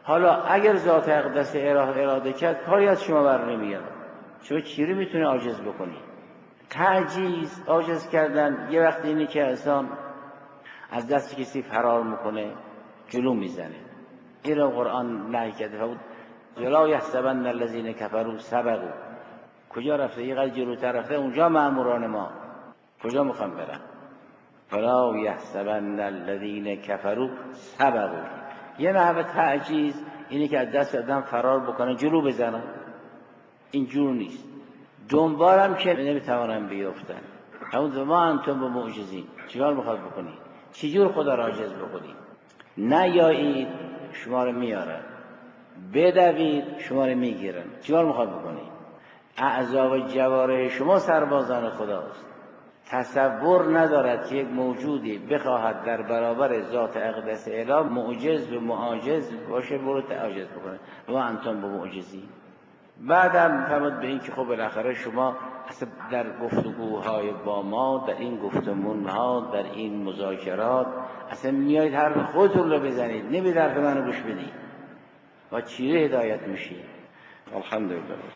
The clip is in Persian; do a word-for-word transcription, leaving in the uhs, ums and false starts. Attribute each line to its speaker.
Speaker 1: حالا اگر ذات اقدس اراده کرد کاری از شما بر نمیاد. شما چیزی میتونه عاجز بکنی؟ تعجیز، عاجز کردن یه وقت اینه که انسان از دست کسی فرار میکنه، جلو میزنه. این را قرآن نهی کرده بود ولا یحسبن الذین کفروا سبقوا. کجا رفته؟ یه قدر جلوتر رفته، اونجا مأموران ما کجا میخوام برن؟ ولا یحسبن الذین کفروا سبقوا. یه نحوه تعجیز اینه که از دست آدم فرار بکنه، جلو بزنه. این جور نیست. دنبالم که نمیتوانم بیفتن. همون ما انتم به معجزین. چیکار میخواد بکنی؟ چجور خدا را عاجز بکنی؟ نیایید شما رو میارن، بدوید شما رو میگیرن. چیکار میخواد بکنی؟ اعضا و جوارح شما سربازان خداست. تصور ندارد که یک موجودی بخواهد در برابر ذات اقدس اله معجز و معاجز باشه برو تعجز بکنه. و انتم به معجزین. بعدم فرمود به این که خب بالاخره شما اصلا در گفتگوهای با ما، در این گفتمونها، در این مذاکرات اصلا میایید حرف خودتون رو بزنید، نمی‌دید حرف منو گوش بدید و چیره هدایت میشید. الحمدلله.